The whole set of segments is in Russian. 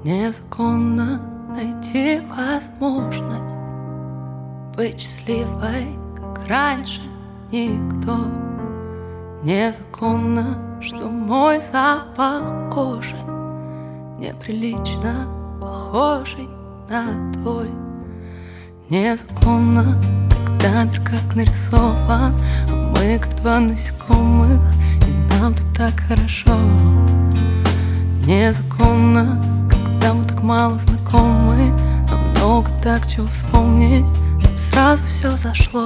Незаконно найти возможность быть счастливой, как раньше никто. Незаконно, что мой запах кожи неприлично похожий на твой. Незаконно, когда мир как нарисован, а мы как два насекомых, и нам тут так хорошо. Незаконно, когда мы так мало знакомы, но много так чего вспомнить, нам сразу все зашло.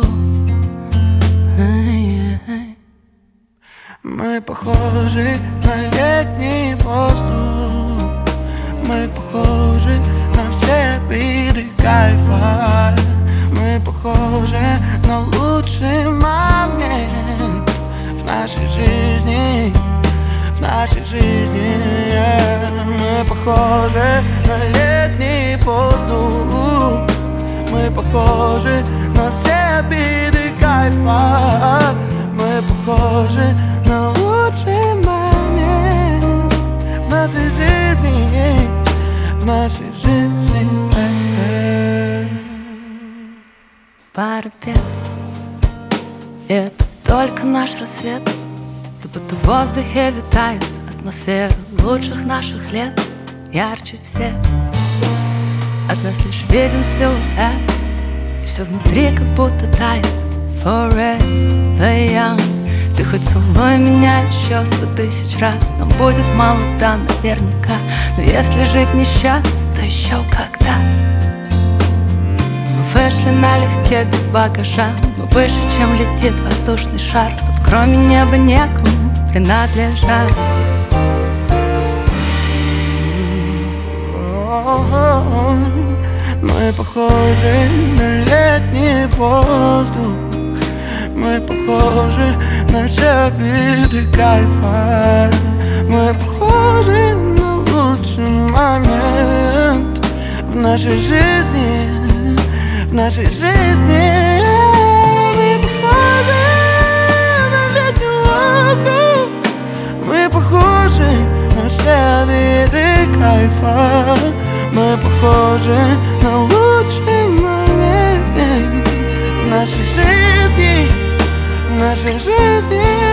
Мы похожи на летний воздух, мы похожи на все виды кайфа, мы похожи на лучший момент в нашей жизни, в нашей жизни. Мы похожи на летний воздух, мы похожи на все виды кайфа, мы похожи на лучший момент в нашей жизни, в нашей жизни. Парапет — это только наш рассвет, да будто в воздухе витает атмосфера лучших наших лет. Ярче всех от нас лишь виден силуэт, и все внутри как будто тает. Forever young. Ты хоть целуй меня еще 100 000 раз, нам будет мало, да, наверняка. Но если жить не сейчас, то еще когда. Мы вышли налегке, без багажа, мы выше, чем летит воздушный шар. Тут кроме неба некому принадлежать. Мы похожи на летний воздух, мы похожи на все виды кайфа, мы похожи на лучший момент в нашей жизни, в нашей жизни. Мы похожи на летний воздух, мы похожи на все виды кайфа, мы похожи на лучший момент в нашей жизни, в нашей жизни.